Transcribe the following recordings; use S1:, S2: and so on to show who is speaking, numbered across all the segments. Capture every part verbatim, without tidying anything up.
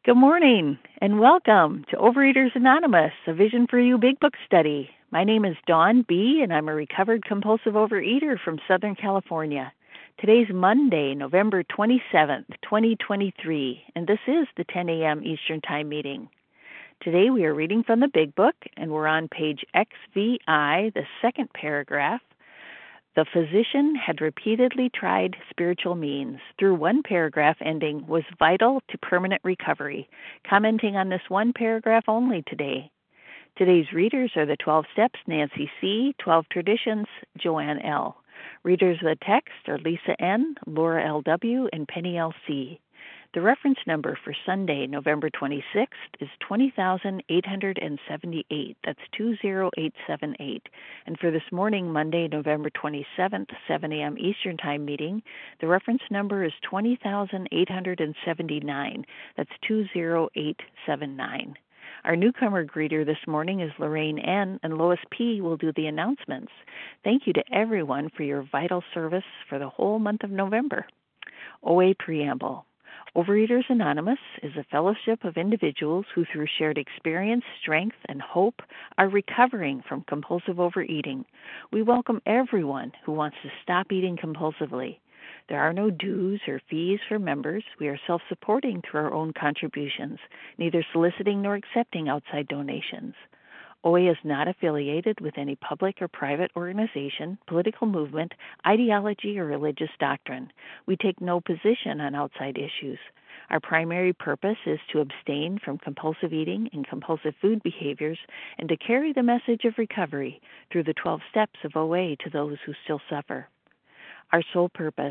S1: Good morning and welcome to Overeaters Anonymous, a Vision for You Big Book study. My name is Dawn B. and I'm a recovered compulsive overeater from Southern California. Today's Monday, November twenty-seventh, twenty twenty-three, and this is the ten a.m. Eastern Time meeting. Today we are reading from the Big Book and we're on page X V I, the second paragraph. The physician had repeatedly tried spiritual means through one paragraph ending was vital to permanent recovery, commenting on this one paragraph only today. Today's readers are the twelve Steps, Nancy C., twelve Traditions, Joanne L. Readers of the text are Lisa N., Laura L W., and Penny L C. The reference number for Sunday, November twenty-sixth, is twenty thousand eight hundred seventy-eight. That's two zero eight seven eight. And for this morning, Monday, November twenty-seventh, seven a.m. Eastern Time meeting, the reference number is twenty thousand eight hundred seventy-nine. That's two zero eight seven nine. Our newcomer greeter this morning is Lorraine N., and Lois P. will do the announcements. Thank you to everyone for your vital service for the whole month of November. O A Preamble. Overeaters Anonymous is a fellowship of individuals who, through shared experience, strength, and hope, are recovering from compulsive overeating. We welcome everyone who wants to stop eating compulsively. There are no dues or fees for members. We are self-supporting through our own contributions, neither soliciting nor accepting outside donations. O A is not affiliated with any public or private organization, political movement, ideology, or religious doctrine. We take no position on outside issues. Our primary purpose is to abstain from compulsive eating and compulsive food behaviors and to carry the message of recovery through the twelve steps of O A to those who still suffer. Our sole purpose.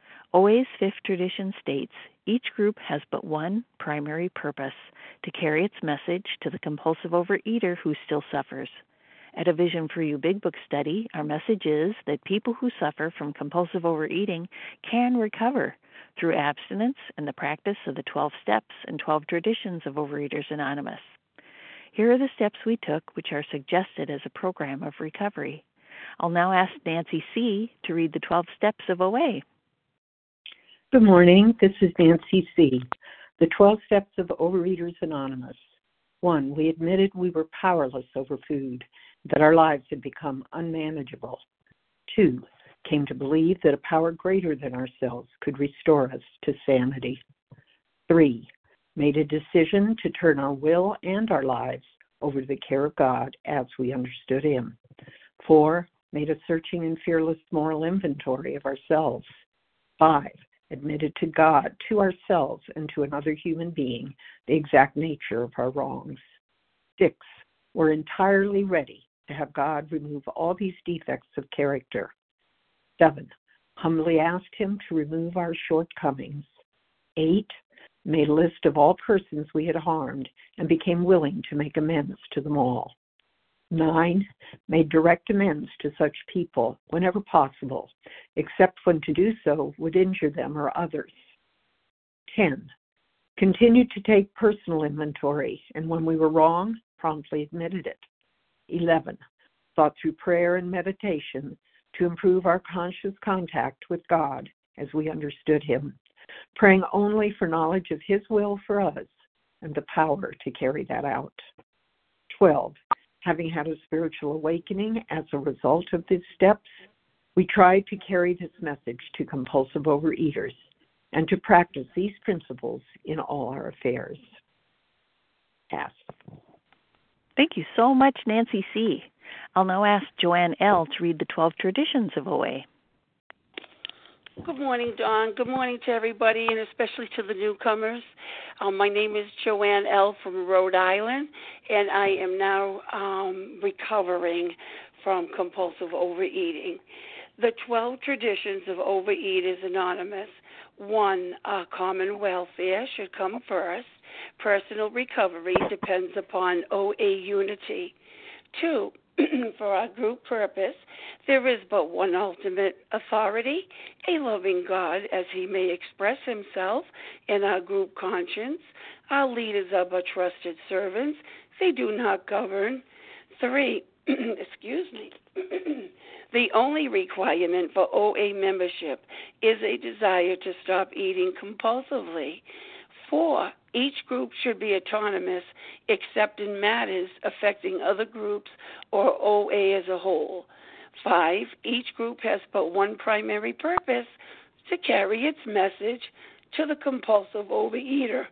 S1: O A's fifth tradition states, each group has but one primary purpose, to carry its message to the compulsive overeater who still suffers. At a Vision for You Big Book study, our message is that people who suffer from compulsive overeating can recover through abstinence and the practice of the twelve steps and twelve traditions of Overeaters Anonymous. Here are the steps we took which are suggested as a program of recovery. I'll now ask Nancy C. to read the twelve steps of O A.
S2: Good morning. This is Nancy C. The twelve Steps of Overeaters Anonymous. One, we admitted we were powerless over food, that our lives had become unmanageable. Two, came to believe that a power greater than ourselves could restore us to sanity. Three, made a decision to turn our will and our lives over to the care of God as we understood Him. Four, made a searching and fearless moral inventory of ourselves. Five, admitted to God, to ourselves, and to another human being the exact nature of our wrongs. Six, we're entirely ready to have God remove all these defects of character. Seven, humbly asked Him to remove our shortcomings. Eight, made a list of all persons we had harmed and became willing to make amends to them all. Nine, made direct amends to such people whenever possible, except when to do so would injure them or others. Ten, continued to take personal inventory, and when we were wrong, promptly admitted it. Eleven, thought through prayer and meditation to improve our conscious contact with God as we understood Him, praying only for knowledge of His will for us and the power to carry that out. Twelve, having had a spiritual awakening as a result of these steps, we tried to carry this message to compulsive overeaters and to practice these principles in all our affairs. Pass.
S1: Thank you so much, Nancy C. I'll now ask Joanne L. to read the twelve traditions of O A.
S3: Good morning, Dawn. Good morning to everybody, and especially to the newcomers. Um, my name is Joanne L. from Rhode Island, and I am now um, recovering from compulsive overeating. The twelve traditions of Overeaters Anonymous. One, uh, common welfare should come first. Personal recovery depends upon O A unity. Two, for our group purpose, there is but one ultimate authority, a loving God, as He may express Himself in our group conscience. Our leaders are but trusted servants. They do not govern. Three, excuse me, the only requirement for O A membership is a desire to stop eating compulsively. Four, Each group should be autonomous except in matters affecting other groups or O A as a whole. Five, each group has but one primary purpose, to carry its message to the compulsive overeater,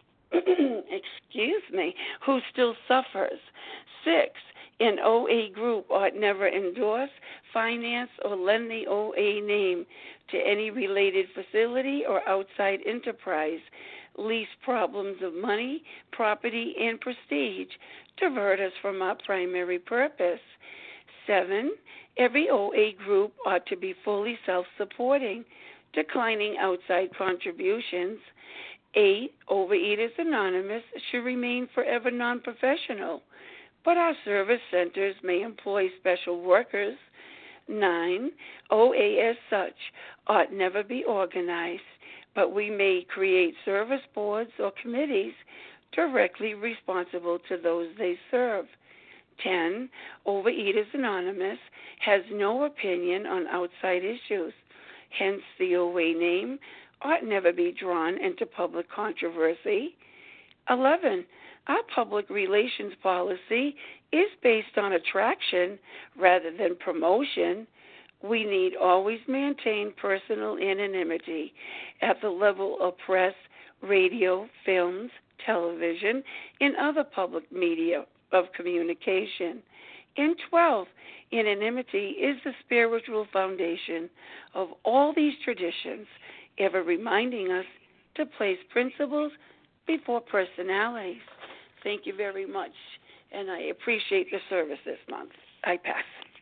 S3: excuse me, who still suffers. Six, an O A group ought never endorse, finance, or lend the O A name to any related facility or outside enterprise, lest problems of money, property, and prestige divert us from our primary purpose. Seven, every O A group ought to be fully self-supporting, declining outside contributions. Eight, Overeaters Anonymous should remain forever non-professional, but our service centers may employ special workers. Nine, O A as such ought never be organized, but we may create service boards or committees directly responsible to those they serve. Ten, Overeaters Anonymous has no opinion on outside issues, hence the O A name ought never be drawn into public controversy. Eleven, our public relations policy is based on attraction rather than promotion. We need always maintain personal anonymity at the level of press, radio, films, television, and other public media of communication. And twelve, anonymity is the spiritual foundation of all these traditions, ever reminding us to place principles before personalities. Thank you very much, and I appreciate the service this month. I pass.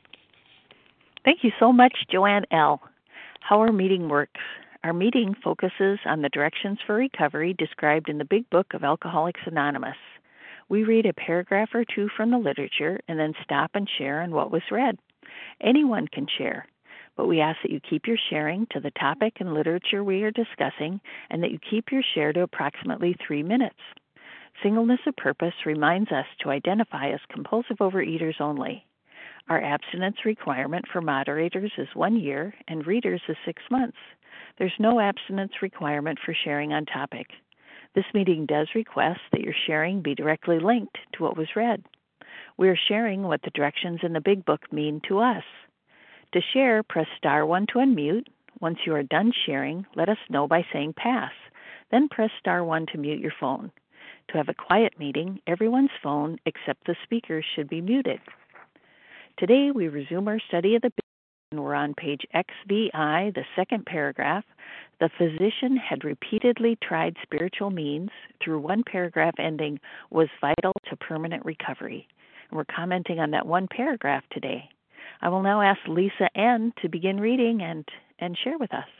S1: Thank you so much, Joanne L. How our meeting works. Our meeting focuses on the directions for recovery described in the Big Book of Alcoholics Anonymous. We read a paragraph or two from the literature and then stop and share on what was read. Anyone can share, but we ask that you keep your sharing to the topic and literature we are discussing and that you keep your share to approximately three minutes. Singleness of purpose reminds us to identify as compulsive overeaters only. Our abstinence requirement for moderators is one year and readers is six months. There's no abstinence requirement for sharing on topic. This meeting does request that your sharing be directly linked to what was read. We are sharing what the directions in the Big Book mean to us. To share, press star one to unmute. Once you are done sharing, let us know by saying pass. Then press star one to mute your phone. To have a quiet meeting, everyone's phone except the speaker should be muted. Today we resume our study of the Big Book, and we're on page X V I, the second paragraph. The physician had repeatedly tried spiritual means through one paragraph ending was vital to permanent recovery. And we're commenting on that one paragraph today. I will now ask Lisa N. to begin reading and, and share with us.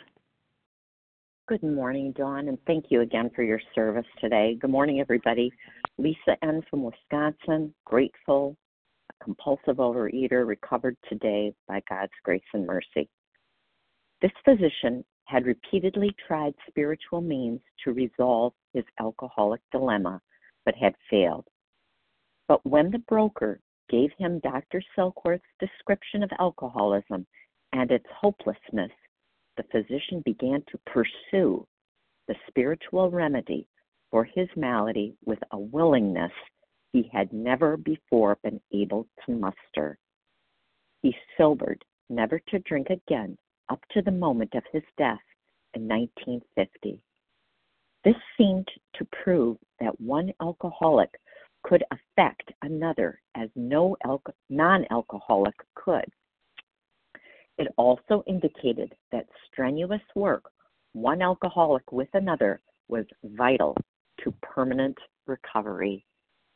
S4: Good morning, Dawn, and thank you again for your service today. Good morning, everybody. Lisa N. from Wisconsin, grateful, a compulsive overeater, recovered today by God's grace and mercy. This physician had repeatedly tried spiritual means to resolve his alcoholic dilemma, but had failed. But when the broker gave him Doctor Silkworth's description of alcoholism and its hopelessness, the physician began to pursue the spiritual remedy for his malady with a willingness he had never before been able to muster. He sobered never to drink again up to the moment of his death in nineteen fifty. This seemed to prove that one alcoholic could affect another as no alco- non-alcoholic could. It also indicated that strenuous work, one alcoholic with another, was vital to permanent recovery.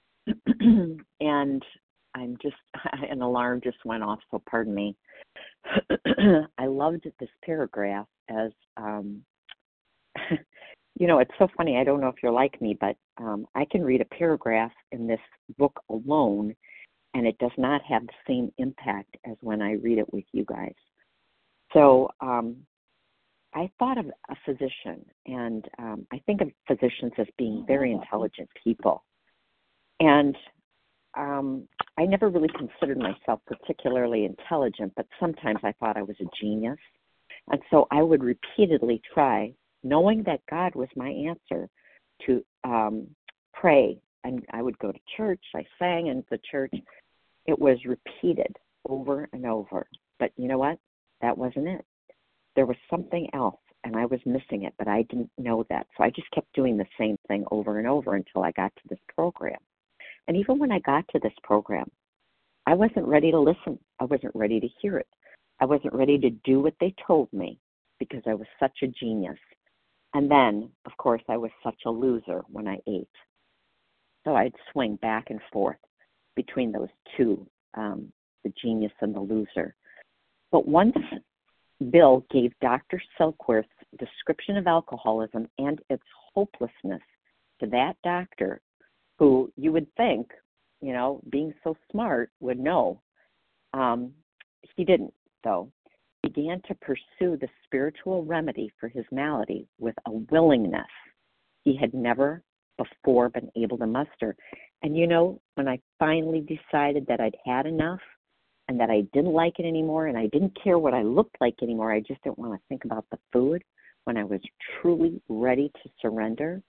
S4: And I'm just, an alarm just went off, so pardon me. I loved this paragraph as, um, you know, it's so funny. I don't know if you're like me, but um, I can read a paragraph in this book alone, and it does not have the same impact as when I read it with you guys. So um, I thought of a physician, and um, I think of physicians as being very intelligent people. And um, I never really considered myself particularly intelligent, but sometimes I thought I was a genius. And so I would repeatedly try, knowing that God was my answer, to um, pray. And I would go to church. I sang in the church. It was repeated over and over. But you know what? That wasn't it. There was something else, and I was missing it, but I didn't know that. So I just kept doing the same thing over and over until I got to this program. And even when I got to this program, I wasn't ready to listen. I wasn't ready to hear it. I wasn't ready to do what they told me because I was such a genius. And then, of course, I was such a loser when I ate. So I'd swing back and forth between those two, um, the genius and the loser. But once Bill gave Doctor Silkworth's description of alcoholism and its hopelessness to that doctor, who you would think, you know, being so smart, would know. Um, he didn't, though. He began to pursue the spiritual remedy for his malady with a willingness he had never before been able to muster. And, you know, when I finally decided that I'd had enough and that I didn't like it anymore and I didn't care what I looked like anymore, I just didn't want to think about the food, when I was truly ready to surrender,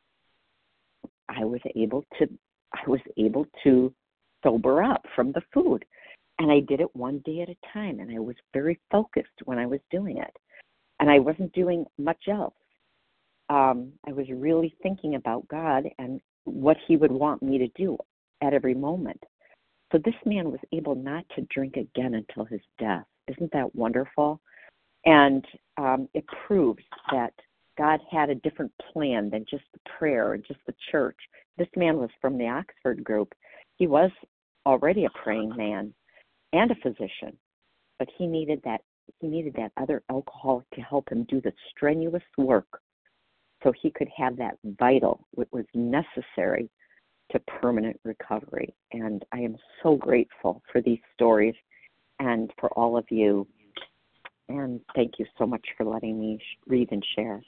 S4: I was able to I was able to sober up from the food. And I did it one day at a time, and I was very focused when I was doing it. And I wasn't doing much else. Um, I was really thinking about God and what he would want me to do at every moment. So this man was able not to drink again until his death. Isn't that wonderful? And um, it proves that God had a different plan than just the prayer and just the church. This man was from the Oxford group. He was already a praying man and a physician, but he needed that he needed that other alcoholic to help him do the strenuous work so he could have that vital, what was necessary to permanent recovery. And I am so grateful for these stories and for all of you. And thank you so much for letting me read and share.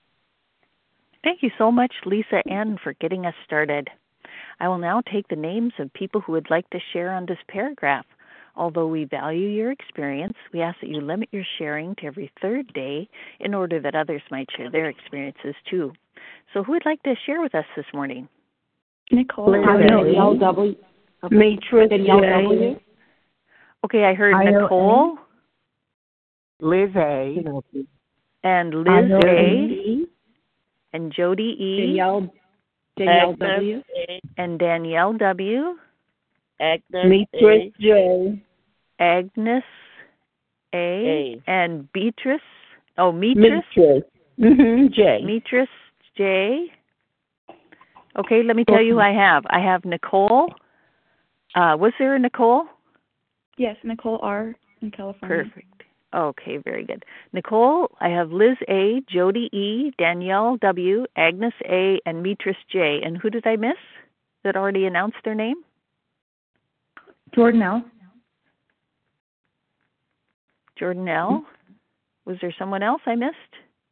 S1: Thank you so much, Lisa Ann, for getting us started. I will now take the names of people who would like to share on this paragraph. Although we value your experience, we ask that you limit your sharing to every third day in order that others might share their experiences too. So who would like to share with us this morning?
S5: Nicole.
S2: Danielle W. Matrix
S5: Danielle
S2: J.
S5: W.
S1: Okay, I heard
S2: I O A.
S1: Nicole.
S6: Liz A.
S1: And Liz
S2: I O
S1: A.
S2: A.
S1: And Jody E.
S5: Danielle, Danielle
S6: Agnes
S5: W.
S6: A.
S1: And Danielle W.
S6: Agnes
S2: Matrix J.
S1: Agnes A.
S6: A.
S1: And Beatrice. Oh, Beatrice.
S2: Matrix. Mm-hmm. J.
S1: Beatrice J. Okay, let me tell you who I have. I have Nicole. Uh, was there a Nicole?
S5: Yes, Nicole R. in California.
S1: Perfect. Okay, very good. Nicole, I have Liz A., Jody E., Danielle W., Agnes A., and Beatrice J. And who did I miss that already announced their name?
S5: Jordan L.
S1: Jordan L. Was there someone else I missed?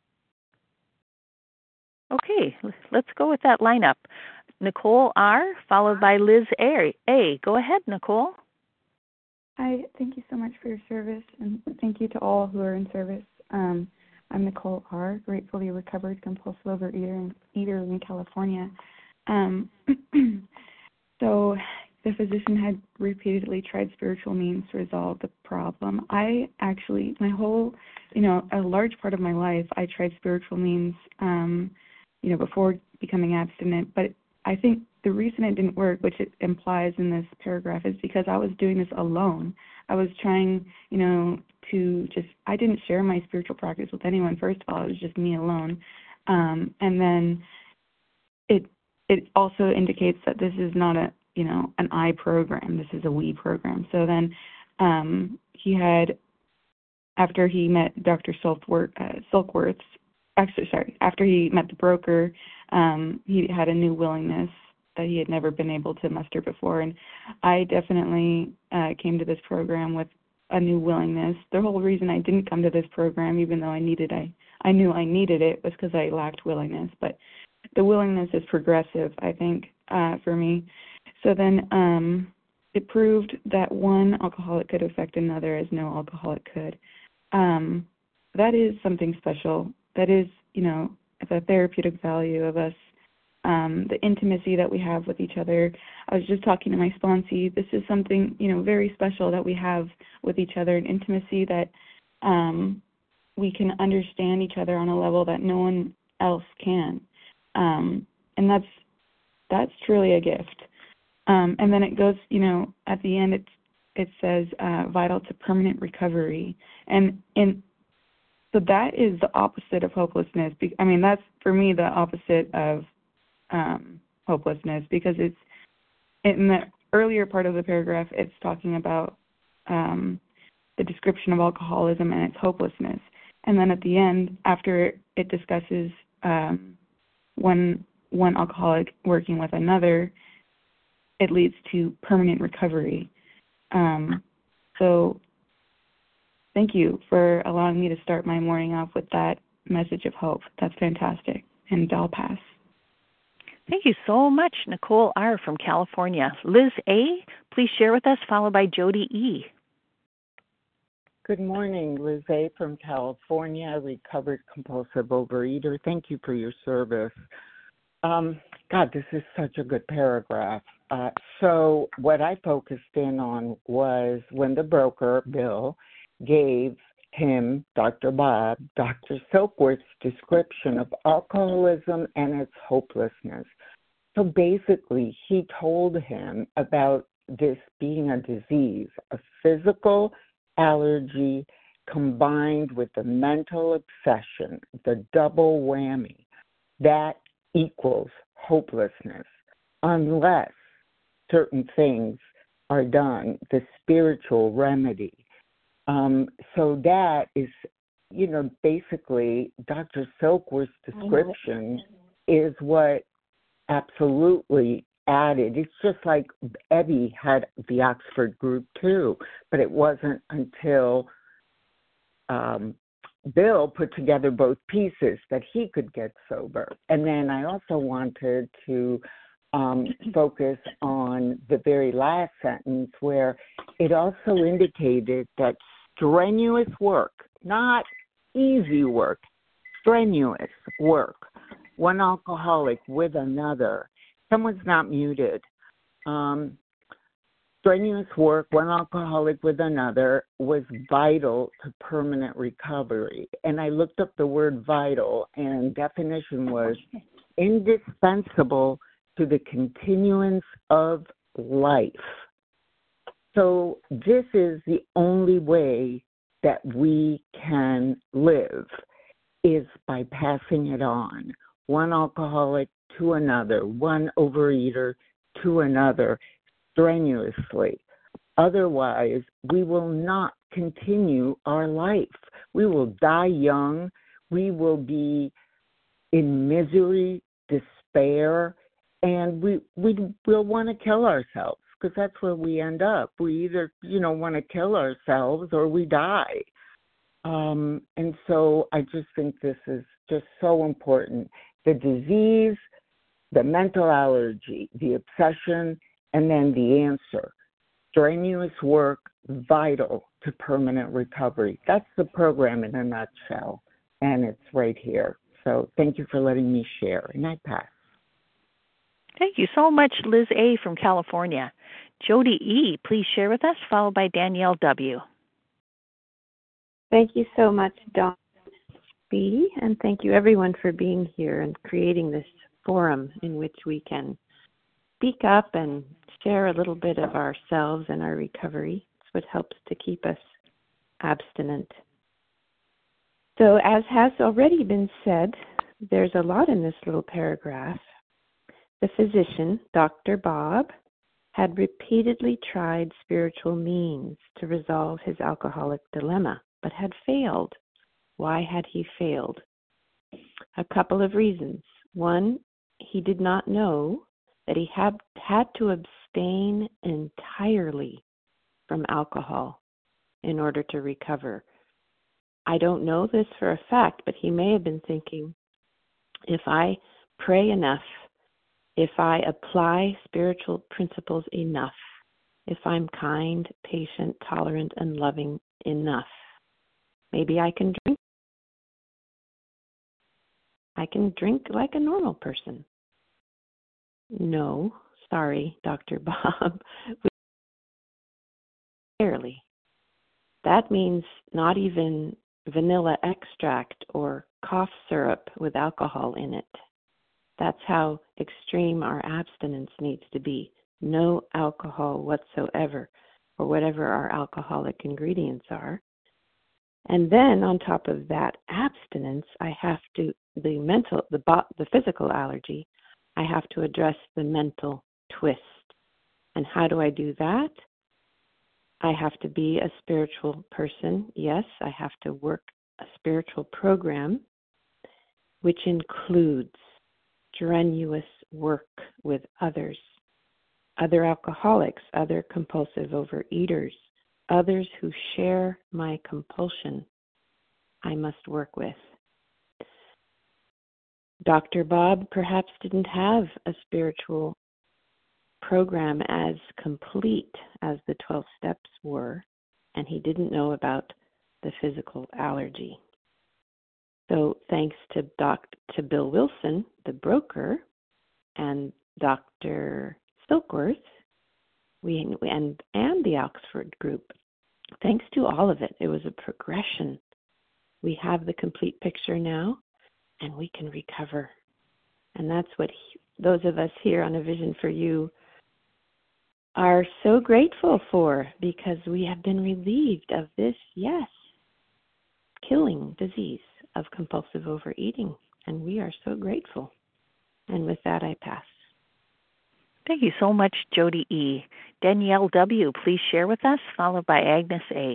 S1: Okay, let's go with that lineup. Nicole R., followed by Liz A. A. Go ahead, Nicole.
S7: Hi, thank you so much for your service, and thank you to all who are in service. Um, I'm Nicole R., gratefully recovered compulsive overeater in, eater in California. Um, so the physician had repeatedly tried spiritual means to resolve the problem. I actually, my whole, you know, a large part of my life, I tried spiritual means, um, you know, before becoming abstinent, but I think the reason it didn't work, which it implies in this paragraph, is because I was doing this alone. I was trying, you know, to just, I didn't share my spiritual practice with anyone. First of all, it was just me alone. Um, and then it it also indicates that this is not a, you know, an I program. This is a we program. So then um, he had, after he met Doctor Silkworth, uh, Silkworth, actually, sorry, after he met the broker, um, he had a new willingness that he had never been able to muster before. And I definitely uh, came to this program with a new willingness. The whole reason I didn't come to this program, even though I needed, I, I knew I needed it, was because I lacked willingness. But the willingness is progressive, I think, uh, for me. So then um, it proved that one alcoholic could affect another as no alcoholic could. Um, that is something special. That is, you know, the therapeutic value of us um, the intimacy that we have with each other. I was just talking to my sponsee. This is something, you know, very special that we have with each other, an intimacy that um, we can understand each other on a level that no one else can. Um, and that's that's truly a gift. Um, and then it goes, you know, at the end, it's, it says uh, vital to permanent recovery. And in so that is the opposite of hopelessness. I mean, that's, for me, the opposite of um, hopelessness, because it's, in the earlier part of the paragraph, it's talking about um, the description of alcoholism and its hopelessness. And then at the end, after it discusses um, one, one alcoholic working with another, it leads to permanent recovery. Um, so thank you for allowing me to start my morning off with that message of hope. That's fantastic. And I'll pass.
S1: Thank you so much, Nicole R. from California. Liz A., please share with us, followed by Jody E.
S6: Good morning, Liz A. from California, recovered compulsive overeater. Thank you for your service. Um, God, this is such a good paragraph. Uh, so what I focused in on was when the broker, Bill, gave him, Doctor Bob, Doctor Silkworth's description of alcoholism and its hopelessness. So basically, he told him about this being a disease, a physical allergy combined with the mental obsession, the double whammy. That equals hopelessness unless certain things are done, the spiritual remedy. Um, so that is, you know, basically Doctor Silkworth's description is what absolutely added. It's just like Ebby had the Oxford group too, but it wasn't until um, Bill put together both pieces that he could get sober. And then I also wanted to um, focus on the very last sentence where it also indicated that strenuous work, not easy work, strenuous work, one alcoholic with another. Someone's not muted. Um, strenuous work, one alcoholic with another, was vital to permanent recovery. And I looked up the word vital, and definition was indispensable to the continuance of life. So this is the only way that we can live, is by passing it on. One alcoholic to another, one overeater to another, strenuously. Otherwise, we will not continue our life. We will die young. We will be in misery, despair, and we we will want to kill ourselves, because that's where we end up. We either, you know, want to kill ourselves or we die. Um, and so I just think this is just so important. The disease, the mental allergy, the obsession, and then the answer. Strenuous work, vital to permanent recovery. That's the program in a nutshell, and it's right here. So thank you for letting me share, and I pass.
S1: Thank you so much, Liz A. from California. Jody E., please share with us, followed by Danielle W.
S8: Thank you so much, Dawn B., and thank you everyone for being here and creating this forum in which we can speak up and share a little bit of ourselves and our recovery. It's what helps to keep us abstinent. So as has already been said, there's a lot in this little paragraph. The physician, Doctor Bob, had repeatedly tried spiritual means to resolve his alcoholic dilemma, but had failed. Why had he failed? A couple of reasons. One, he did not know that he had, had to abstain entirely from alcohol in order to recover. I don't know this for a fact, but he may have been thinking, if I pray enough, if I apply spiritual principles enough, if I'm kind, patient, tolerant, and loving enough, maybe I can drink. I can drink like a normal person. No, sorry, Doctor Bob. Barely. That means not even vanilla extract or cough syrup with alcohol in it. That's how extreme our abstinence needs to be. No alcohol whatsoever, or whatever our alcoholic ingredients are. And then on top of that abstinence, I have to, the mental, the, the physical allergy, I have to address the mental twist. And how do I do that? I have to be a spiritual person. Yes, I have to work a spiritual program, which includes strenuous work with others, other alcoholics, other compulsive overeaters, others who share my compulsion. I must work with. Doctor Bob perhaps didn't have a spiritual program as complete as the twelve steps were, and he didn't know about the physical allergy. So thanks to Doc to Bill Wilson, the broker, and Doctor Silkworth, we and and the Oxford group, thanks to all of it, it was a progression. We have the complete picture now, and we can recover. And that's what he, those of us here on A Vision for You are so grateful for, because we have been relieved of this, yes, killing disease of compulsive overeating. And we are so grateful. And with that, I pass.
S1: Thank you so much, Jody E. Danielle W., please share with us, followed by Agnes A.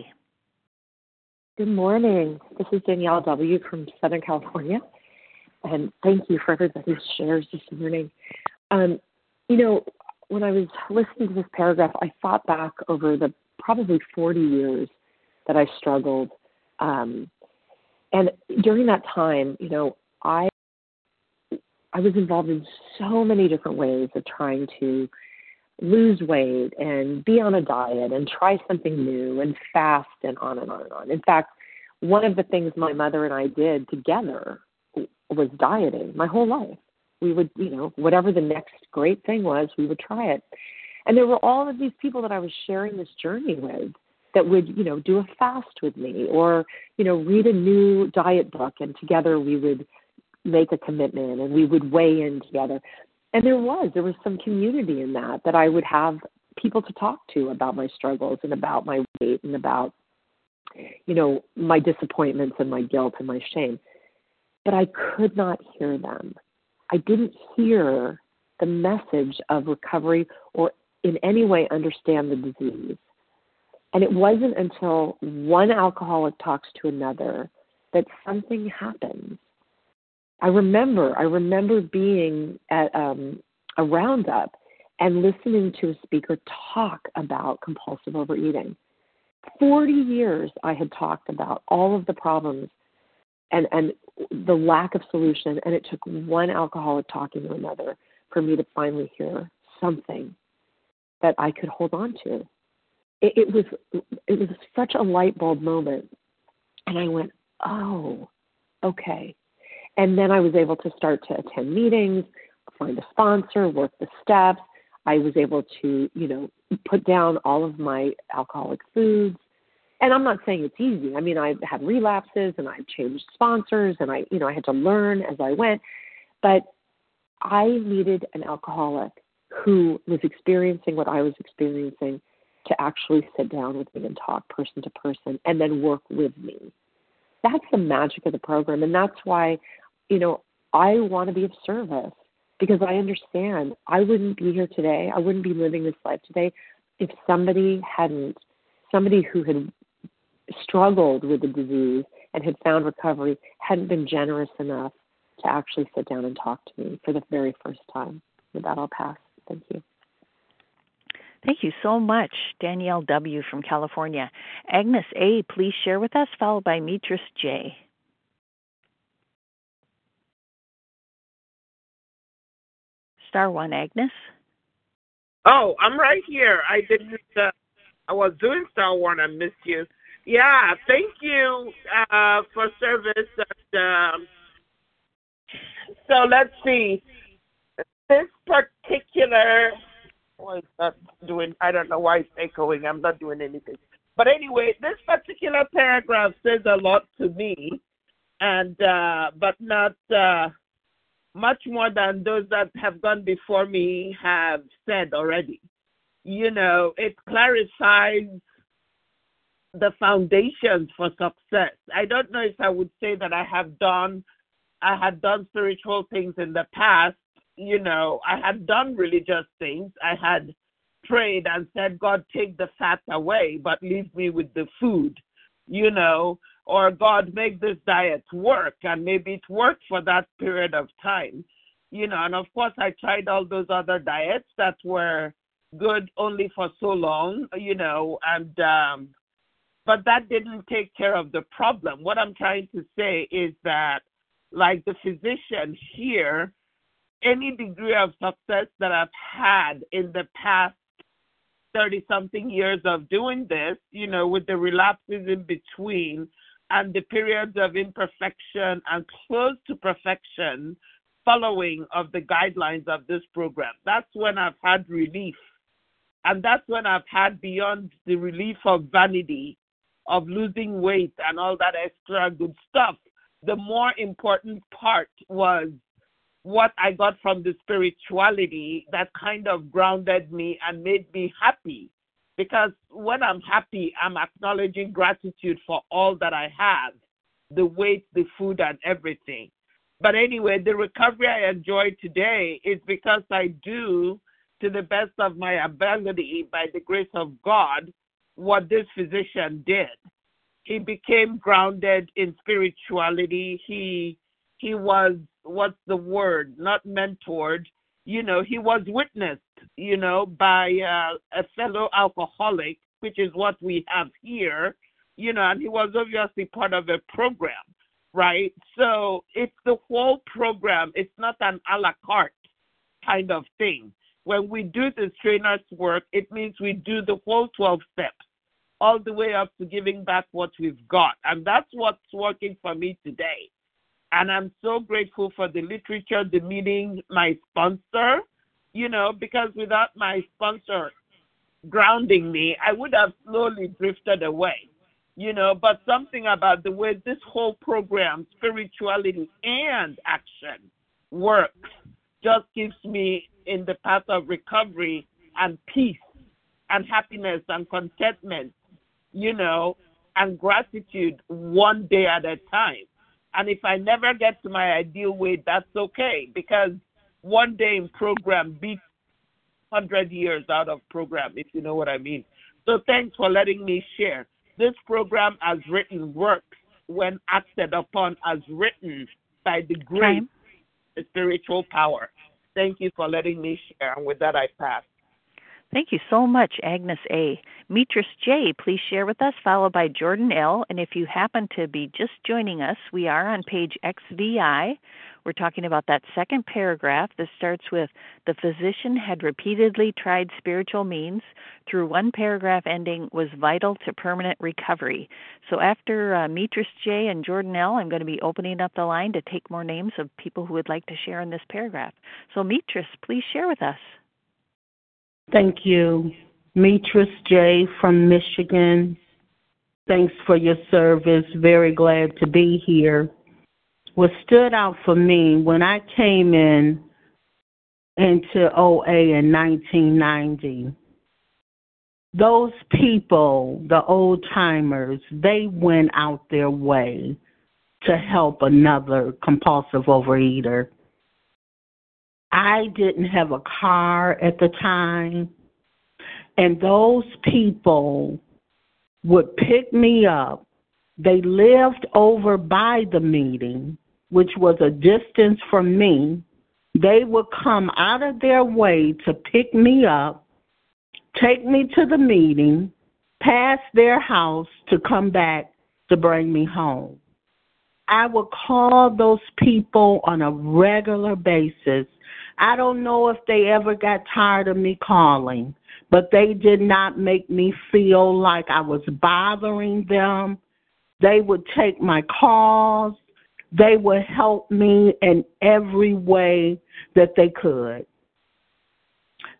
S9: Good morning. This is Danielle W. from Southern California. And thank you for everybody's shares this morning. Um, you know, when I was listening to this paragraph, I thought back over the probably forty years that I struggled. Um, and during that time, you know, I I was involved in so many different ways of trying to lose weight and be on a diet and try something new and fast and on and on and on. In fact, one of the things my mother and I did together was dieting my whole life. We would, you know, whatever the next great thing was, we would try it. And there were all of these people that I was sharing this journey with that would, you know, do a fast with me or, you know, read a new diet book, and together we would make a commitment and we would weigh in together. And there was, there was some community in that, that I would have people to talk to about my struggles and about my weight and about, you know, my disappointments and my guilt and my shame. But I could not hear them. I didn't hear the message of recovery or in any way understand the disease. And it wasn't until one alcoholic talks to another that something happens. I remember, I remember being at um, a roundup and listening to a speaker talk about compulsive overeating. Forty years I had talked about all of the problems and, and the lack of solution, and it took one alcoholic talking to another for me to finally hear something that I could hold on to. It, it was it was such a light bulb moment, and I went, oh, okay. And then I was able to start to attend meetings, find a sponsor, work the steps. I was able to, you know, put down all of my alcoholic foods. And I'm not saying it's easy. I mean, I've had relapses and I've changed sponsors and I, you know, I had to learn as I went. But I needed an alcoholic who was experiencing what I was experiencing to actually sit down with me and talk person to person and then work with me. That's the magic of the program. And that's why, you know, I want to be of service, because I understand I wouldn't be here today. I wouldn't be living this life today if somebody hadn't, somebody who had struggled with the disease and had found recovery hadn't been generous enough to actually sit down and talk to me for the very first time. With that, I'll pass. Thank you.
S1: Thank you so much, Danielle W. from California. Agnes A., please share with us, followed by Mitris J. Star one, Agnes.
S10: Oh, I'm right here. I didn't, uh, I was doing star one. I missed you. Yeah, thank you uh, for service. And, um, so let's see. this particular, oh, it's not doing, I don't know why it's echoing. I'm not doing anything. But anyway, this particular paragraph says a lot to me, and uh, but not uh, much more than those that have gone before me have said already. You know, it clarifies the foundations for success. I don't know if I would say that I have done, I had done spiritual things in the past. You know, I had done religious things. I had prayed and said, God, take the fat away, but leave me with the food, you know, or God, make this diet work. And maybe it worked for that period of time, you know, and of course I tried all those other diets that were good only for so long, you know, and, um, but that didn't take care of the problem. What I'm trying to say is that, like the physician here, any degree of success that I've had in the past thirty-something years of doing this, you know, with the relapses in between and the periods of imperfection and close to perfection following of the guidelines of this program, that's when I've had relief. And that's when I've had beyond the relief of vanity, of losing weight and all that extra good stuff. The more important part was what I got from the spirituality that kind of grounded me and made me happy. Because when I'm happy, I'm acknowledging gratitude for all that I have, the weight, the food, and everything. But anyway, the recovery I enjoy today is because I do, to the best of my ability, by the grace of God, what this physician did. He became grounded in spirituality. He he was, what's the word, not mentored, you know, he was witnessed, you know, by uh, a fellow alcoholic, which is what we have here, you know, and he was obviously part of a program, right? So it's the whole program. It's not an a la carte kind of thing. When we do this trainer's work, it means we do the whole twelve steps, all the way up to giving back what we've got. And that's what's working for me today. And I'm so grateful for the literature, the meeting, my sponsor, you know, because without my sponsor grounding me, I would have slowly drifted away, you know, but something about the way this whole program, spirituality and action, works just keeps me in the path of recovery and peace and happiness and contentment, you know, and gratitude one day at a time. And if I never get to my ideal weight, that's okay, because one day in program beats one hundred years out of program, if you know what I mean. So thanks for letting me share. This program as written works when acted upon as written by the grace, the spiritual power. Thank you for letting me share. And with that, I pass.
S1: Thank you so much, Agnes A. Mitris J., please share with us, followed by Jordan L. And if you happen to be just joining us, we are on page X V I. We're talking about that second paragraph that starts with, the physician had repeatedly tried spiritual means through one paragraph ending was vital to permanent recovery. So after uh, Mitris J. and Jordan L., I'm going to be opening up the line to take more names of people who would like to share in this paragraph. So Mitris, please share with us.
S11: Thank you. Mitris J. from Michigan. Thanks for your service. Very glad to be here. What stood out for me when I came in into O A in nineteen ninety, those people, the old timers, they went out their way to help another compulsive overeater. I didn't have a car at the time, and those people would pick me up. They lived over by the meeting, which was a distance from me. They would come out of their way to pick me up, take me to the meeting, pass their house to come back to bring me home. I would call those people on a regular basis. I don't know if they ever got tired of me calling, but they did not make me feel like I was bothering them. They would take my calls. They would help me in every way that they could.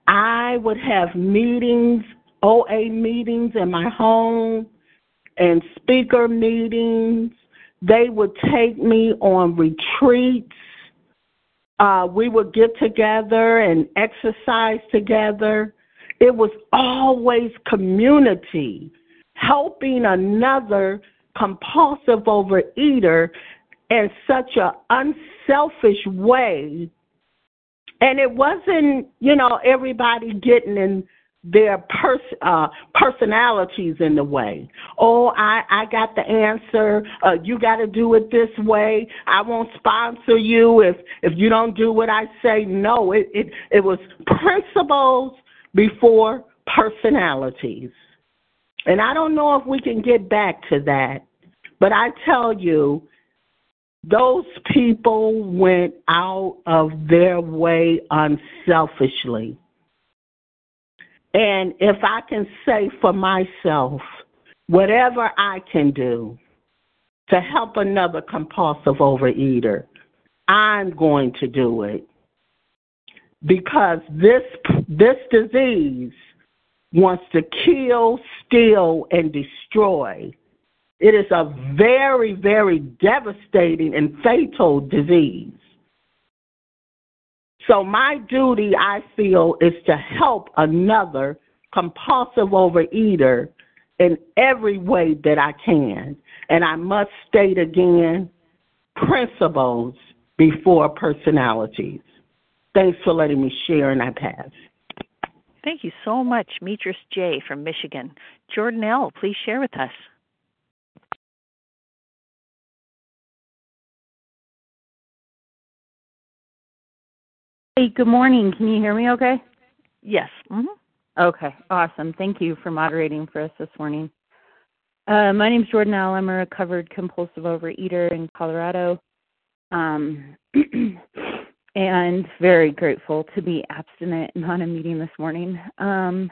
S11: I would have meetings, O A meetings in my home and speaker meetings. They would take me on retreats. Uh, we would get together and exercise together. It was always community, helping another compulsive overeater in such an unselfish way. And it wasn't, you know, everybody getting in their pers- uh, personalities in the way. Oh, I, I got the answer. Uh, you got to do it this way. I won't sponsor you if, if you don't do what I say. No, it, it, it was principles before personalities. And I don't know if we can get back to that, but I tell you, those people went out of their way unselfishly. And if I can say for myself, whatever I can do to help another compulsive overeater, I'm going to do it. Because this this disease wants to kill, steal, and destroy. It is a very, very devastating and fatal disease. So my duty, I feel, is to help another compulsive overeater in every way that I can. And I must state again, principles before personalities. Thanks for letting me share, and I pass.
S1: Thank you so much, Metris J. from Michigan. Jordan L., please share with us.
S12: Hey, good morning. Can you hear me okay?
S1: Yes. Mm-hmm.
S12: Okay, awesome. Thank you for moderating for us this morning. Uh, my name's Jordan L. I'm a recovered compulsive overeater in Colorado, um, and very grateful to be abstinent and on a meeting this morning. Um,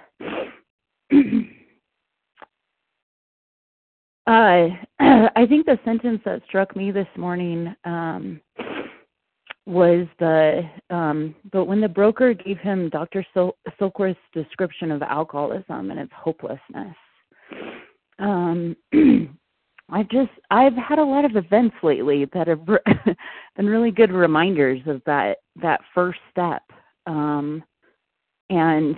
S12: uh, I think the sentence that struck me this morning um, was the, um, but when the broker gave him Doctor Sil- Silkworth's description of alcoholism and its hopelessness, um, I've just, I've had a lot of events lately that have been really good reminders of that, that first step. Um, and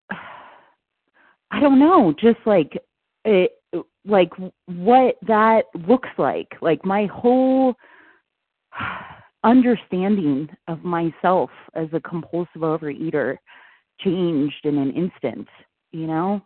S12: I don't know, just like, it, like what that looks like, like my whole understanding of myself as a compulsive overeater changed in an instant, you know?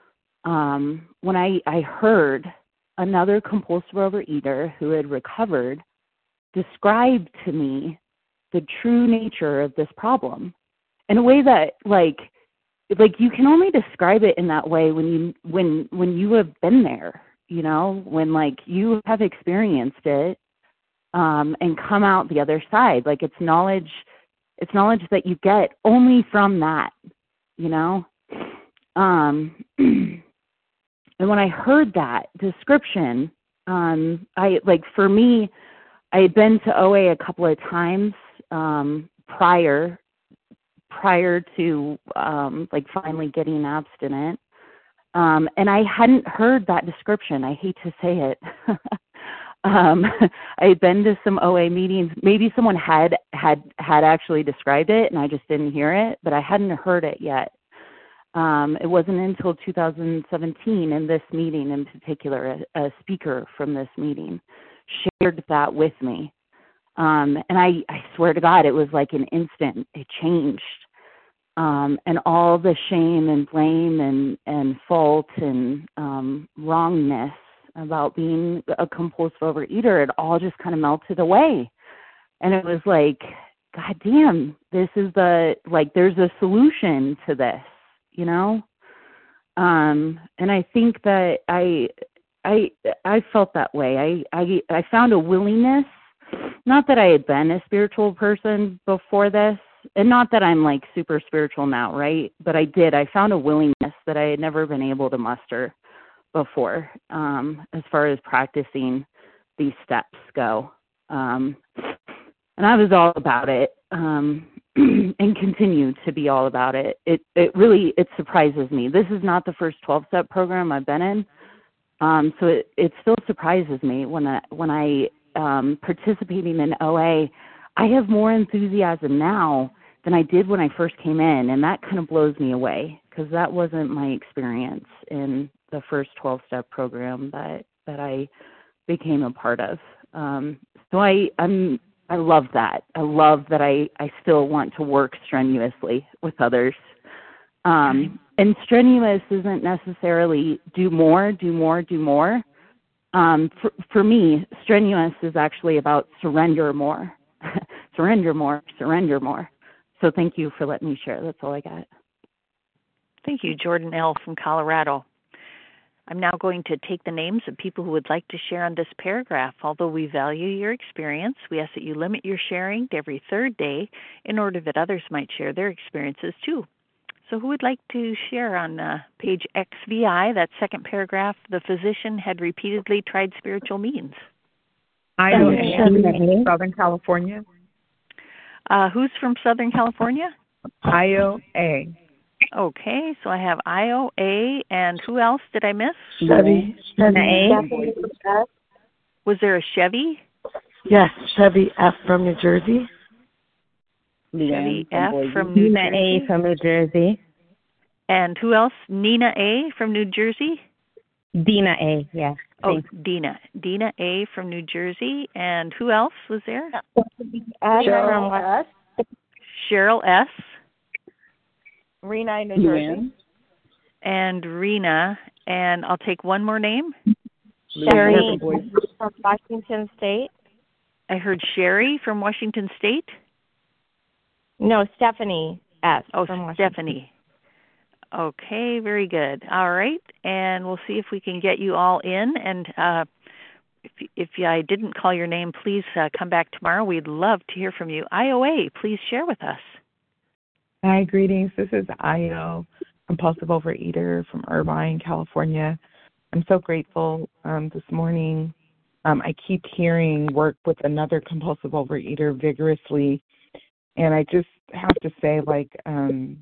S12: Um, when I, I heard another compulsive overeater who had recovered describe to me the true nature of this problem in a way that, like, like you can only describe it in that way when you, when, when you have been there, you know, when, like, you have experienced it, Um, and come out the other side. Like it's knowledge, it's knowledge that you get only from that, you know? Um, and when I heard that description, um, I, like for me, I had been to O A a couple of times, um, prior, prior to, um, like finally getting abstinent. Um, and I hadn't heard that description. I hate to say it. Um, I had been to some O A meetings. Maybe someone had, had, had actually described it and I just didn't hear it, but I hadn't heard it yet. Um, it wasn't until two thousand seventeen in this meeting in particular, a, a speaker from this meeting shared that with me. Um, and I, I swear to God, it was like an instant. It changed. Um, and all the shame and blame and, and fault and um, wrongness about being a compulsive overeater, it all just kind of melted away. And it was like, God damn, this is the, like, there's a solution to this, you know? Um, and I think that I, I, I felt that way. I, I, I found a willingness, not that I had been a spiritual person before this, and not that I'm like super spiritual now, right? But I did, I found a willingness that I had never been able to muster before, um, as far as practicing these steps go. Um, and I was all about it. Um, and continue to be all about it. It it really it surprises me. This is not the first twelve-step program I've been in, um, so it, it still surprises me when I when I um, participating in O A. I have more enthusiasm now than I did when I first came in, and that kind of blows me away because that wasn't my experience in the first twelve-step program that that I became a part of. Um, so I I'm I love that. I love that I, I still want to work strenuously with others. Um, and strenuous isn't necessarily do more, do more, do more. Um, for, for me, strenuous is actually about surrender more, surrender more, surrender more. So thank you for letting me share. That's all I got.
S1: Thank you, Jordan L. from Colorado. I'm now going to take the names of people who would like to share on this paragraph. Although we value your experience, we ask that you limit your sharing to every third day in order that others might share their experiences too. So who would like to share on uh, page X V I, that second paragraph, the physician had repeatedly tried spiritual means?
S13: I am Southern California.
S1: Uh, who's from Southern California?
S13: I O A.
S1: Okay, so I have I O A, and who else did I miss?
S14: Chevy. Chevy A.
S1: Was there a Chevy?
S14: Yes, Chevy F from New Jersey.
S1: Chevy F from New
S15: Nina
S1: Jersey.
S15: A from New Jersey.
S1: And who else? Nina A from New Jersey?
S15: Dina A, yes.
S1: Oh,
S15: Thanks.
S1: Dina. Dina A from New Jersey. And who else was there?
S15: Cheryl
S1: S. Cheryl S.
S15: Rena in New Jersey.
S1: And Rena. And I'll take one more name.
S15: Sherry from Washington State.
S1: I heard Sherry from Washington State.
S15: No, Stephanie S.
S1: Oh,
S15: from Washington.
S1: Stephanie. Okay, very good. All right, and we'll see if we can get you all in. And uh, if, if I didn't call your name, please uh, come back tomorrow. We'd love to hear from you. I O A, please share with us.
S13: Hi, greetings. This is Io, compulsive overeater from Irvine, California. I'm so grateful um, this morning. Um, I keep hearing work with another compulsive overeater vigorously, and I just have to say, like, um,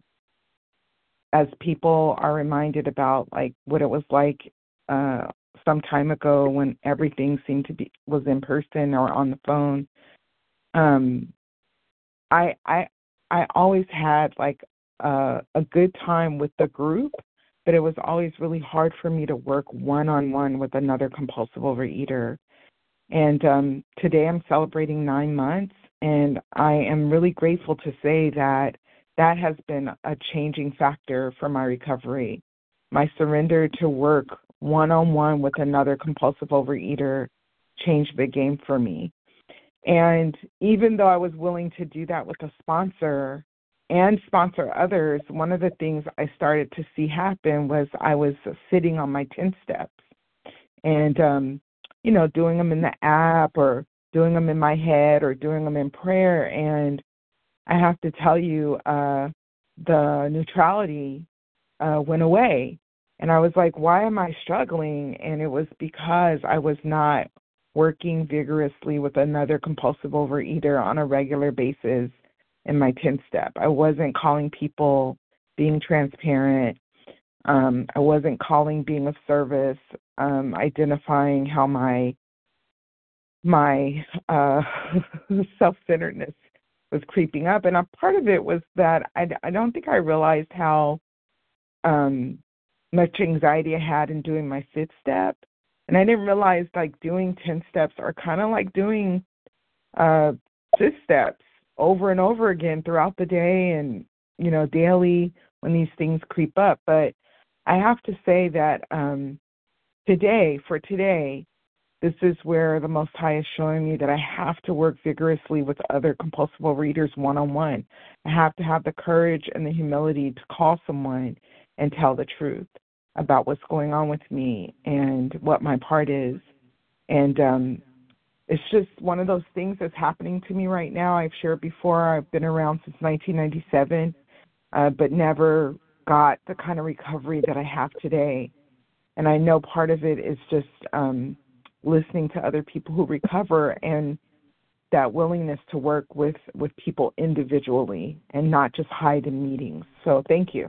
S13: as people are reminded about like what it was like uh, some time ago when everything seemed to be was in person or on the phone. Um, I I I always had like uh, a good time with the group, but it was always really hard for me to work one on one with another compulsive overeater. And um, today I'm celebrating nine months, and I am really grateful to say that that has been a changing factor for my recovery. My surrender to work one-on-one with another compulsive overeater changed the game for me. And even though I was willing to do that with a sponsor and sponsor others, one of the things I started to see happen was I was sitting on my ten steps and, um, you know, doing them in the app or doing them in my head or doing them in prayer. And I have to tell you, uh, the neutrality uh, went away. And I was like, why am I struggling? And it was because I was not working vigorously with another compulsive overeater on a regular basis in my ten step. I wasn't calling people, being transparent. Um, I wasn't calling being of service, um, identifying how my my uh, self-centeredness was creeping up. And a part of it was that I, I don't think I realized how um, much anxiety I had in doing my fifth step. And I didn't realize like doing ten steps are kind of like doing uh, fifth steps over and over again throughout the day and, you know, daily when these things creep up. But I have to say that um, today, for today, this is where the Most High is showing me that I have to work vigorously with other compulsive overeaters one-on-one. I have to have the courage and the humility to call someone and tell the truth about what's going on with me and what my part is. And um, it's just one of those things that's happening to me right now. I've shared before, I've been around since nineteen ninety-seven, uh, but never got the kind of recovery that I have today. And I know part of it is just um, listening to other people who recover, and that willingness to work with, with people individually and not just hide in meetings. So thank you.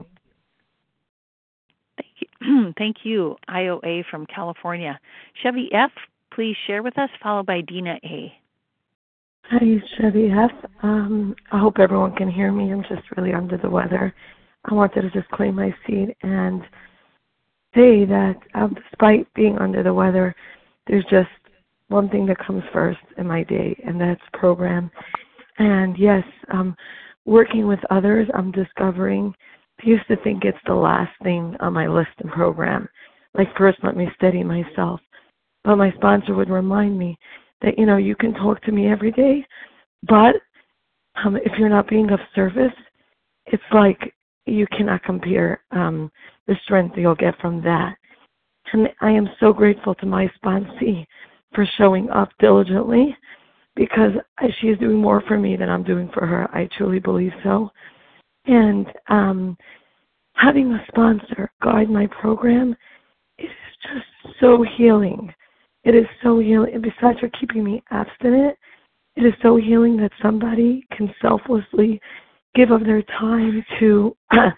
S1: Thank you. Thank you, I O A from California. Chevy F., please share with us, followed by Dina A.
S14: Hi, Chevy F. Um, I hope everyone can hear me. I'm just really under the weather. I wanted to just claim my seat and say that um, despite being under the weather, there's just one thing that comes first in my day, and that's program. And yes, um, working with others, I'm discovering, I used to think it's the last thing on my list and program. Like, first let me steady myself. But my sponsor would remind me that, you know, you can talk to me every day, but um, if you're not being of service, it's like you cannot compare um, the strength you'll get from that. And I am so grateful to my sponsee for showing up diligently, because she is doing more for me than I'm doing for her. I truly believe so. And um, having a sponsor guide my program is just so healing. It is so healing. And besides for keeping me abstinent, it is so healing that somebody can selflessly give of their time to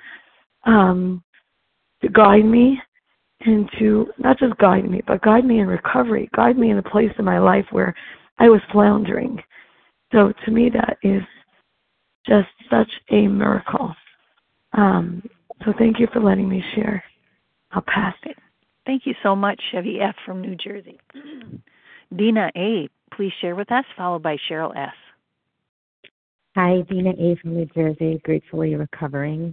S14: um, to guide me, and to not just guide me, but guide me in recovery, guide me in a place in my life where I was floundering. So to me, that is just such a miracle. Um, so thank you for letting me share. I'll pass it.
S1: Thank you so much, Chevy F. from New Jersey. Dina A., please share with us, followed by Cheryl S.
S16: Hi, Dina A. from New Jersey, gratefully recovering.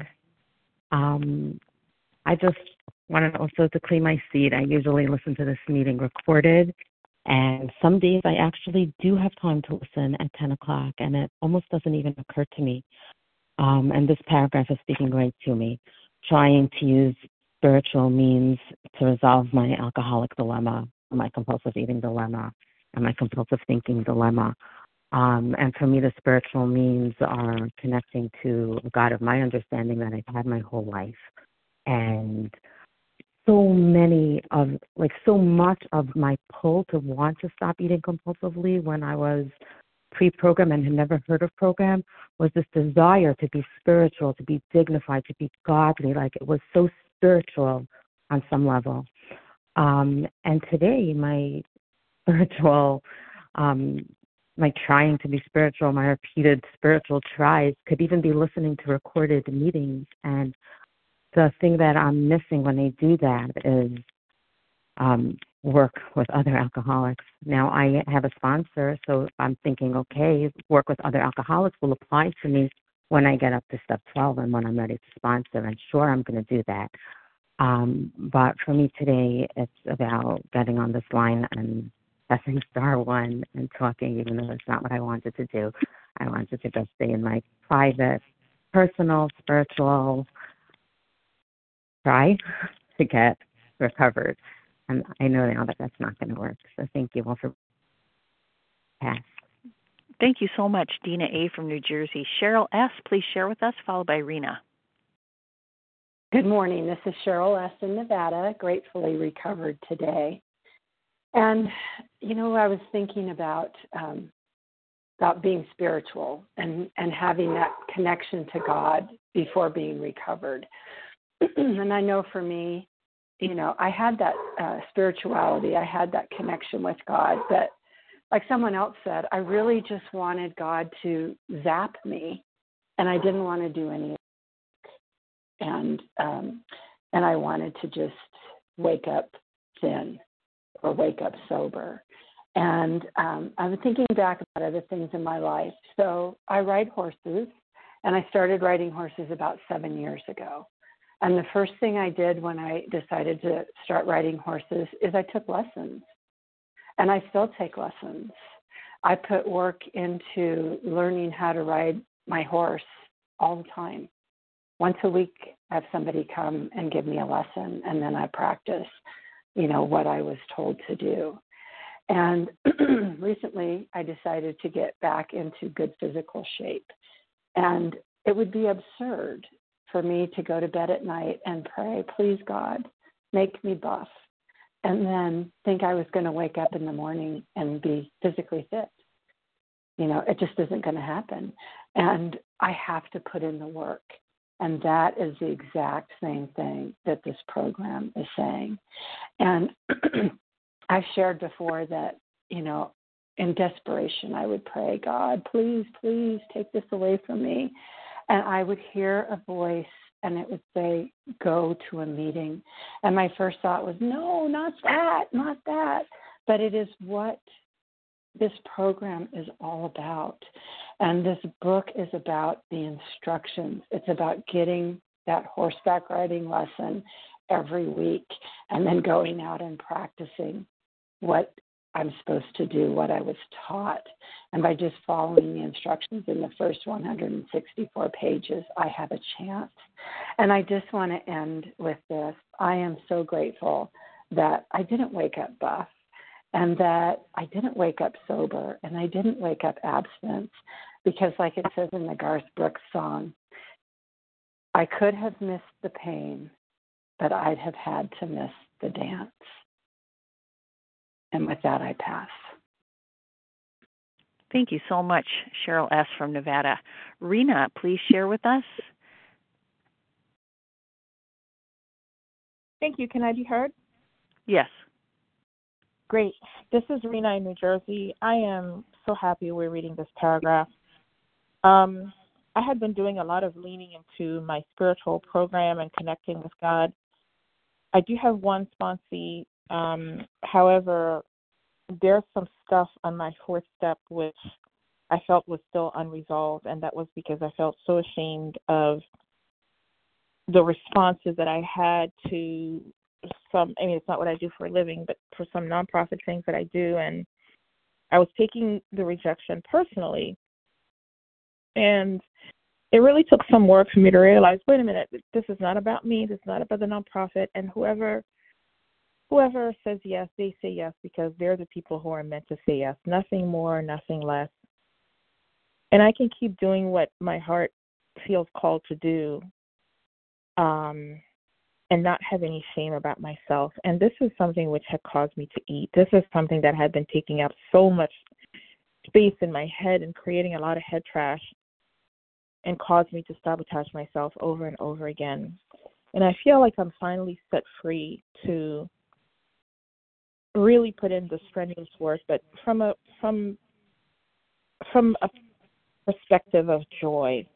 S16: Um, I just wanted also to claim my seat. I usually listen to this meeting recorded, and some days I actually do have time to listen at ten o'clock, and it almost doesn't even occur to me. Um, and this paragraph is speaking right to me, trying to use spiritual means to resolve my alcoholic dilemma, my compulsive eating dilemma, and my compulsive thinking dilemma. Um, and for me, the spiritual means are connecting to a God of my understanding that I've had my whole life. And so many of, like so much of my pull to want to stop eating compulsively when I was pre-program and had never heard of program was this desire to be spiritual, to be dignified, to be godly. Like it was so spiritual on some level. Um, and today, my spiritual, um, my trying to be spiritual, my repeated spiritual tries could even be listening to recorded meetings. And the thing that I'm missing when they do that is um, work with other alcoholics. Now, I have a sponsor, so I'm thinking, okay, work with other alcoholics will apply to me when I get up to step twelve and when I'm ready to sponsor. And sure, I'm going to do that. Um, but for me today, it's about getting on this line and pressing star one and talking, even though it's not what I wanted to do. I wanted to just stay in my private, personal, spiritual try to get recovered. And I know now that that's not going to work. So thank you all for pass.
S1: Thank you so much, Dina A. from New Jersey. Cheryl S., please share with us, followed by Rena.
S17: Good morning. This is Cheryl S. in Nevada, gratefully recovered today. And, you know, I was thinking about um, about being spiritual and, and having that connection to God before being recovered. And I know for me, you know, I had that uh, spirituality. I had that connection with God. But like someone else said, I really just wanted God to zap me, and I didn't want to do any of it. And, um, and I wanted to just wake up thin or wake up sober. And um, I'm thinking back about other things in my life. So I ride horses, and I started riding horses about seven years ago. And the first thing I did when I decided to start riding horses is I took lessons. And I still take lessons. I put work into learning how to ride my horse all the time. Once a week, I have somebody come and give me a lesson, and then I practice, you know, what I was told to do. And recently, I decided to get back into good physical shape. And it would be absurd for me to go to bed at night and pray, please, God, make me buff, and then think I was going to wake up in the morning and be physically fit. You know, it just isn't going to happen. And I have to put in the work. And that is the exact same thing that this program is saying. And I've shared before that, you know, in desperation, I would pray, God, please, please take this away from me. And I would hear a voice and it would say, go to a meeting. And my first thought was, no, not that, not that. But it is what this program is all about. And this book is about the instructions. It's about getting that horseback riding lesson every week and then going out and practicing what I'm supposed to do, what I was taught. And by just following the instructions in the first one hundred sixty-four pages, I have a chance. And I just want to end with this. I am so grateful that I didn't wake up buff, and that I didn't wake up sober, and I didn't wake up abstinence, because like it says in the Garth Brooks song, I could have missed the pain, but I'd have had to miss the dance. And with that, I pass.
S1: Thank you so much, Cheryl S. from Nevada. Rena, please share with us.
S18: Thank you. Can I be heard?
S1: Yes.
S18: Great. This is Rena in New Jersey. I am so happy we're reading this paragraph. Um, I had been doing a lot of leaning into my spiritual program and connecting with God. I do have one sponsee. Um, however, there's some stuff on my fourth step which I felt was still unresolved, and that was because I felt so ashamed of the responses that I had to some, I mean, it's not what I do for a living, but for some nonprofit things that I do, and I was taking the rejection personally. And it really took some work for me to realize, wait a minute, this is not about me, this is not about the nonprofit, and whoever whoever says yes, they say yes because they're the people who are meant to say yes, nothing more, nothing less. And I can keep doing what my heart feels called to do, um, and not have any shame about myself. And this is something which had caused me to eat. This is something that had been taking up so much space in my head and creating a lot of head trash, and caused me to sabotage myself over and over again. And I feel like I'm finally set free to really put in the strenuous work, but from a from from a perspective of joy,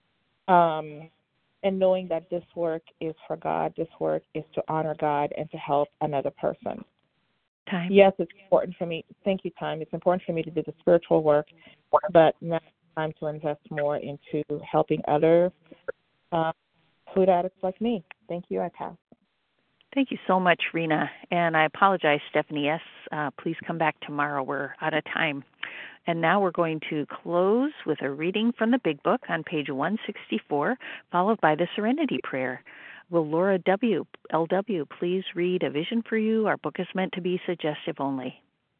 S18: um, and knowing that this work is for God, this work is to honor God and to help another person.
S1: Time.
S18: Yes, it's important for me. Thank you, Time. It's important for me to do the spiritual work, but now it's time to invest more into helping other uh, food addicts like me. Thank you. I pass.
S1: Thank you so much, Rena. And I apologize, Stephanie S. Uh, please come back tomorrow. We're out of time. And now we're going to close with a reading from the Big Book on page one sixty-four, followed by the Serenity Prayer. Will Laura W., L W, please read A Vision for You? Our book is meant to be suggestive only.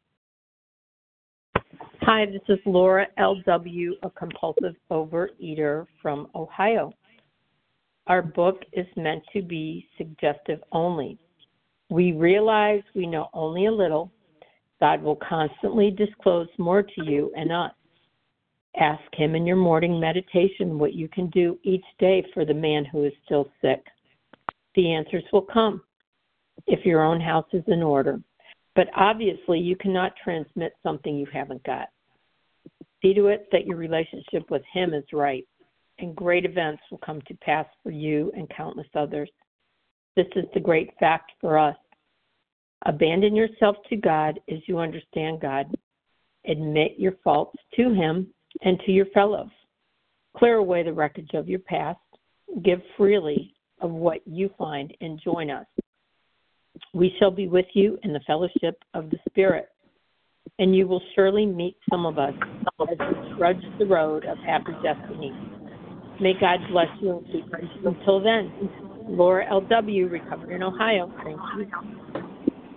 S19: Hi, this is Laura L W, a compulsive overeater from Ohio. Our book is meant to be suggestive only. We realize we know only a little. God will constantly disclose more to you and us. Ask Him in your morning meditation what you can do each day for the man who is still sick. The answers will come if your own house is in order. But obviously, you cannot transmit something you haven't got. See to it that your relationship with Him is right, and great events will come to pass for you and countless others. This is the great fact for us. Abandon yourself to God as you understand God. Admit your faults to Him and to your fellows. Clear away the wreckage of your past. Give freely of what you find and join us. We shall be with you in the fellowship of the Spirit, and you will surely meet some of us as we trudge the road of happy destiny. May God bless you and keep you. Until then, Laura L W, recovered in Ohio. Thank you.